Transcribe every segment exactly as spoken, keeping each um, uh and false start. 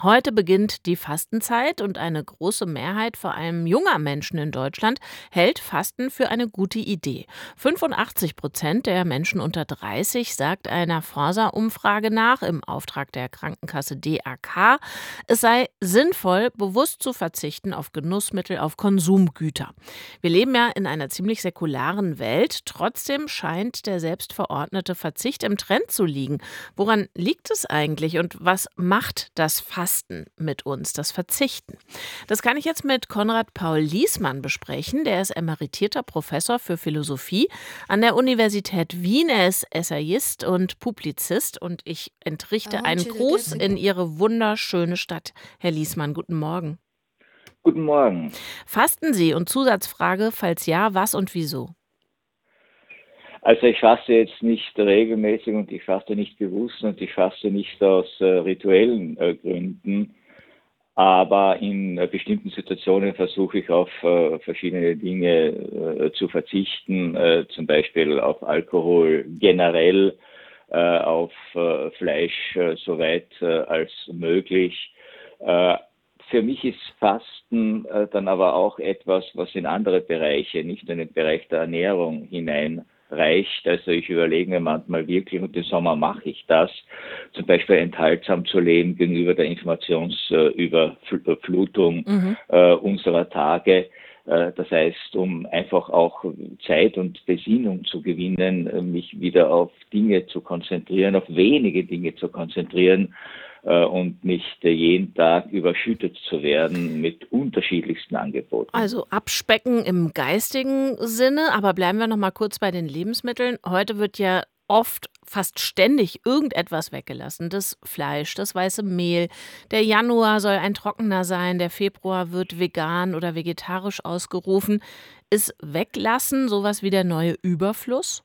Heute beginnt die Fastenzeit und eine große Mehrheit, vor allem junger Menschen in Deutschland, hält Fasten für eine gute Idee. fünfundachtzig Prozent der Menschen unter dreißig sagt einer Forsa-Umfrage nach im Auftrag der Krankenkasse D A K, es sei sinnvoll, bewusst zu verzichten auf Genussmittel, auf Konsumgüter. Wir leben ja in einer ziemlich säkularen Welt. Trotzdem scheint der selbstverordnete Verzicht im Trend zu liegen. Woran liegt es eigentlich und was macht das Fasten mit uns, das Verzichten? Das kann ich jetzt mit Konrad Paul Liesmann besprechen. Der ist emeritierter Professor für Philosophie an der Universität Wien. Er ist Essayist und Publizist und ich I entrichte want einen you to get Gruß me. in Ihre wunderschöne Stadt. Herr Liesmann, guten Morgen. Guten Morgen. Fasten Sie? Und Zusatzfrage, falls ja, was und wieso? Also ich faste jetzt nicht regelmäßig und ich faste nicht bewusst und ich faste nicht aus äh, rituellen äh, Gründen, aber in äh, bestimmten Situationen versuche ich auf äh, verschiedene Dinge äh, zu verzichten, äh, zum Beispiel auf Alkohol generell, äh, auf äh, Fleisch äh, soweit äh, als möglich. Äh, für mich ist Fasten äh, dann aber auch etwas, was in andere Bereiche, nicht in den Bereich der Ernährung hinein reicht. Also ich überlege mir manchmal wirklich, und im Sommer mache ich das, zum Beispiel enthaltsam zu leben gegenüber der Informationsüberflutung Mhm. äh, unserer Tage. Äh, Das heißt, um einfach auch Zeit und Besinnung zu gewinnen, äh, mich wieder auf Dinge zu konzentrieren, auf wenige Dinge zu konzentrieren äh, und nicht äh, jeden Tag überschüttet zu werden mit unterschiedlichsten Angeboten. Also abspecken im geistigen Sinne, aber bleiben wir noch mal kurz bei den Lebensmitteln. Heute wird ja oft, fast ständig irgendetwas weggelassen. Das Fleisch, das weiße Mehl. Der Januar soll ein trockener sein, der Februar wird vegan oder vegetarisch ausgerufen. Ist Weglassen sowas wie der neue Überfluss?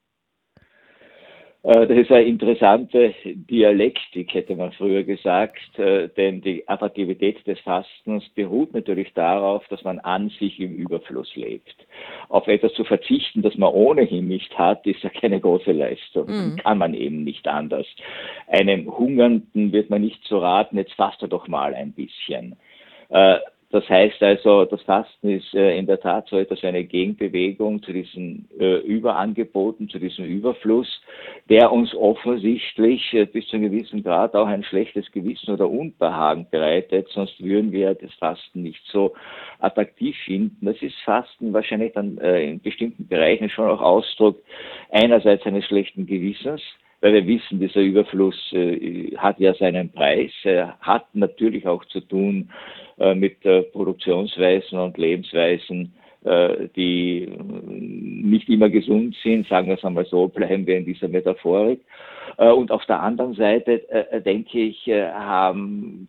Äh, Das ist eine interessante Dialektik, hätte man früher gesagt, äh, denn die Attraktivität des Fastens beruht natürlich darauf, dass man an sich im Überfluss lebt. Auf etwas zu verzichten, das man ohnehin nicht hat, ist ja keine große Leistung. Mhm. Kann man eben nicht anders. Einem Hungernden wird man nicht zu raten, jetzt fasst er doch mal ein bisschen. Äh, Das heißt also, das Fasten ist äh, in der Tat so etwas wie eine Gegenbewegung zu diesen äh, Überangeboten, zu diesem Überfluss, der uns offensichtlich äh, bis zu einem gewissen Grad auch ein schlechtes Gewissen oder Unbehagen bereitet, sonst würden wir das Fasten nicht so attraktiv finden. Das ist Fasten wahrscheinlich dann äh, in bestimmten Bereichen schon auch Ausdruck einerseits eines schlechten Gewissens, weil wir wissen, dieser Überfluss äh, hat ja seinen Preis, er hat natürlich auch zu tun äh, mit äh, Produktionsweisen und Lebensweisen, äh, die äh, nicht immer gesund sind, sagen wir es einmal so, bleiben wir in dieser Metaphorik. Äh, und auf der anderen Seite, äh, denke ich, äh, haben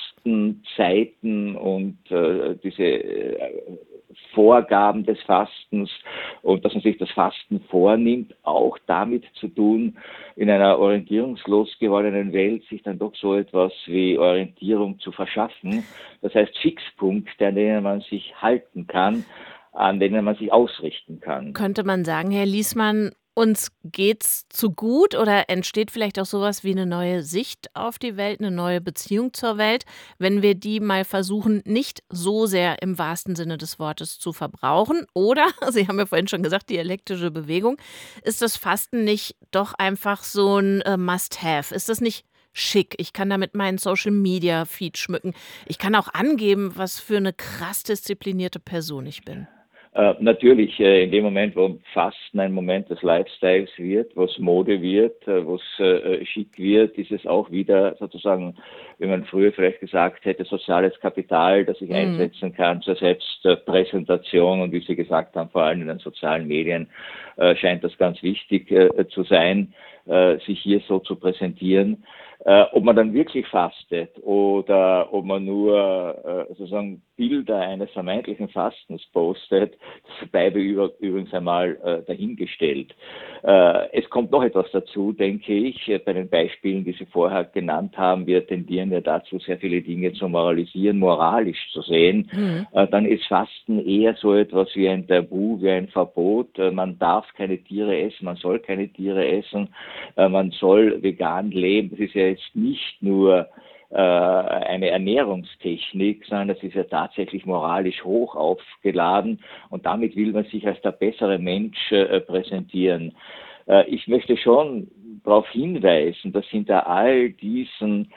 Fastenzeiten und äh, diese äh, Vorgaben des Fastens und dass man sich das Fasten vornimmt, auch damit zu tun, in einer orientierungslos gewordenen Welt sich dann doch so etwas wie Orientierung zu verschaffen. Das heißt Fixpunkte, an denen man sich halten kann, an denen man sich ausrichten kann. Könnte man sagen, Herr Liesmann, uns geht's zu gut oder entsteht vielleicht auch sowas wie eine neue Sicht auf die Welt, eine neue Beziehung zur Welt, wenn wir die mal versuchen, nicht so sehr im wahrsten Sinne des Wortes zu verbrauchen? Oder, Sie haben ja vorhin schon gesagt, dialektische Bewegung, ist das Fasten nicht doch einfach so ein äh, Must-have? Ist das nicht schick? Ich kann damit meinen Social-Media-Feed schmücken. Ich kann auch angeben, was für eine krass disziplinierte Person ich bin. Äh, natürlich, äh, in dem Moment, wo Fasten ein Moment des Lifestyles wird, wo es Mode wird, äh, wo es äh, schick wird, ist es auch wieder sozusagen, wie man früher vielleicht gesagt hätte, soziales Kapital, das ich Mhm. einsetzen kann zur Selbstpräsentation. Und wie Sie gesagt haben, vor allem in den sozialen Medien äh, scheint das ganz wichtig äh, zu sein, äh, sich hier so zu präsentieren. Äh, ob man dann wirklich fastet oder ob man nur äh, sozusagen Bilder eines vermeintlichen Fastens postet, das bleibe über, übrigens einmal äh, dahingestellt. Äh, es kommt noch etwas dazu, denke ich, äh, bei den Beispielen, die Sie vorher genannt haben. Wir tendieren ja dazu, sehr viele Dinge zu moralisieren, moralisch zu sehen. Mhm. Äh, dann ist Fasten eher so etwas wie ein Tabu, wie ein Verbot. Äh, man darf keine Tiere essen, man soll keine Tiere essen, äh, man soll vegan leben. Das ist ja jetzt nicht nur äh, eine Ernährungstechnik, sondern das ist ja tatsächlich moralisch hoch aufgeladen und damit will man sich als der bessere Mensch äh, präsentieren. Äh, ich möchte schon darauf hinweisen, dass hinter all diesen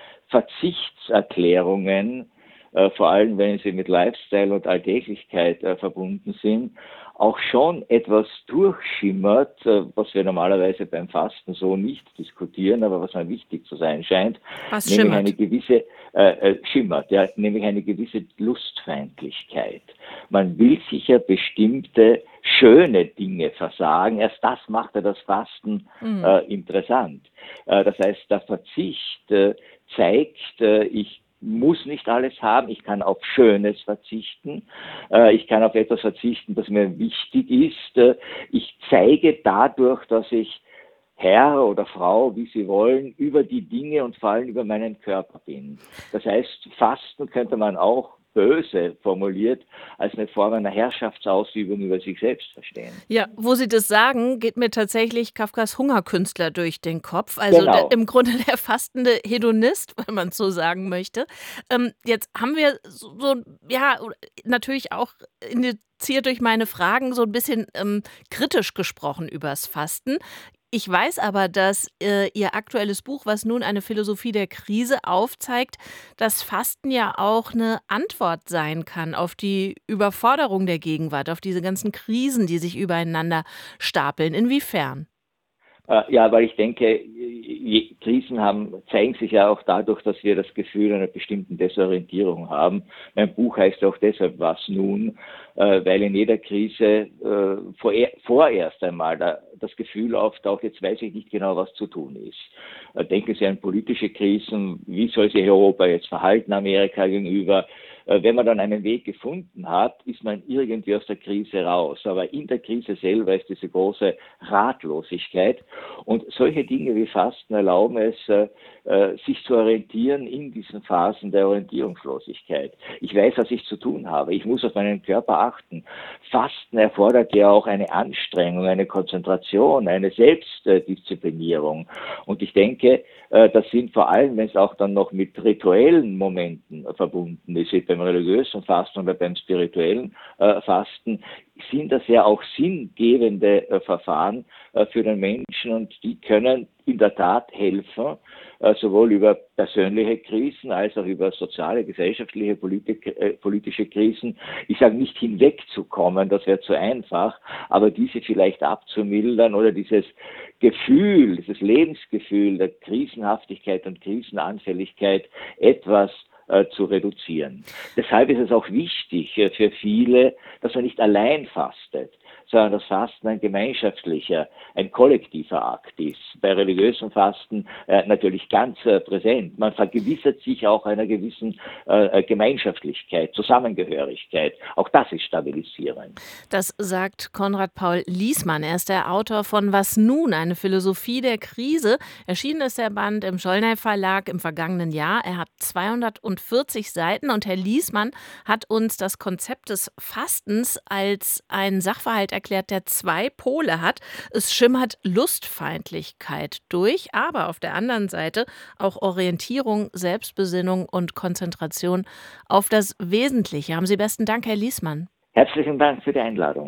Verzichtserklärungen, äh, vor allem wenn sie mit Lifestyle und Alltäglichkeit äh, verbunden sind, auch schon etwas durchschimmert, äh, was wir normalerweise beim Fasten so nicht diskutieren, aber was mir wichtig zu sein scheint, Was nämlich eine schimmert? gewisse äh, äh, schimmert, ja, nämlich eine gewisse Lustfeindlichkeit. Man will sich ja bestimmte schöne Dinge versagen. Erst das macht ja das Fasten Mhm. äh, interessant. Äh, das heißt, der Verzicht äh, zeigt, äh, ich muss nicht alles haben, ich kann auf Schönes verzichten, äh, ich kann auf etwas verzichten, das mir wichtig ist. Äh, ich zeige dadurch, dass ich Herr oder Frau, wie Sie wollen, über die Dinge und vor allem über meinen Körper bin. Das heißt, Fasten könnte man auch böse formuliert als eine Form einer Herrschaftsausübung über sich selbst verstehen. Ja, wo Sie das sagen, geht mir tatsächlich Kafkas Hungerkünstler durch den Kopf. Also, der Genau. im Grunde der fastende Hedonist, wenn man's so sagen möchte. Ähm, jetzt haben wir so so ja, oder natürlich auch indiziert durch meine Fragen so 'n bisschen, ähm, kritisch gesprochen übers Fasten. Ich weiß aber, dass, äh, Ihr aktuelles Buch „Was nun? Eine Philosophie der Krise“ aufzeigt, dass Fasten ja auch 'ne Antwort sein kann auf die Überforderung der Gegenwart, auf diese ganzen Krisen, die sich übereinander stapeln. Inwiefern? Äh, ja, weil ich denke, je, Krisen haben, zeigen sich ja auch dadurch, dass wir das Gefühl einer bestimmten Desorientierung haben. Mein Buch heißt auch deshalb "Was nun?", äh, weil in jeder Krise äh, vor, vorerst einmal da, das Gefühl auftaucht, jetzt weiß ich nicht genau, was zu tun ist. Äh, denken Sie an politische Krisen, wie soll sich Europa jetzt verhalten Amerika gegenüber? Äh, wenn man dann einen Weg gefunden hat, ist man irgendwie aus der Krise raus. Aber in der Krise selber ist diese große Ratlosigkeit. Und solche Dinge wie Fasten erlauben es, äh, äh, sich zu orientieren in diesen Phasen der Orientierungslosigkeit. Ich weiß, was ich zu tun habe. Ich muss auf meinen Körper achten. Fasten erfordert ja auch eine Anstrengung, eine Konzentration, eine Selbstdisziplinierung. Und ich denke, äh, das sind vor allem, wenn es auch dann noch mit rituellen Momenten verbunden ist, wie beim religiösen Fasten oder beim spirituellen äh, Fasten, sind das ja auch sinngebende äh, Verfahren äh, für den Menschen und die können in der Tat helfen, äh, sowohl über persönliche Krisen als auch über soziale, gesellschaftliche, politik, äh, politische Krisen. Ich sage nicht hinwegzukommen, das wäre zu einfach, aber diese vielleicht abzumildern oder dieses Gefühl, dieses Lebensgefühl der Krisenhaftigkeit und Krisenanfälligkeit etwas äh, zu reduzieren. Deshalb ist es auch wichtig äh, für viele, dass man nicht allein fastet, sondern das Fasten ein gemeinschaftlicher, ein kollektiver Akt ist. Bei religiösem Fasten äh, natürlich ganz äh, präsent. Man vergewissert sich auch einer gewissen äh, Gemeinschaftlichkeit, Zusammengehörigkeit. Auch das ist stabilisierend. Das sagt Konrad Paul Liessmann. Er ist der Autor von "Was nun? Eine Philosophie der Krise". Erschienen ist der Band im Schollnay Verlag im vergangenen Jahr. Er hat zweihundertvierzig Seiten und Herr Liessmann hat uns das Konzept des Fastens als einen Sachverhalt erklärt, der zwei Pole hat. Es schimmert Lustfeindlichkeit durch, aber auf der anderen Seite auch Orientierung, Selbstbesinnung und Konzentration auf das Wesentliche. Haben Sie besten Dank, Herr Liessmann. Herzlichen Dank für die Einladung.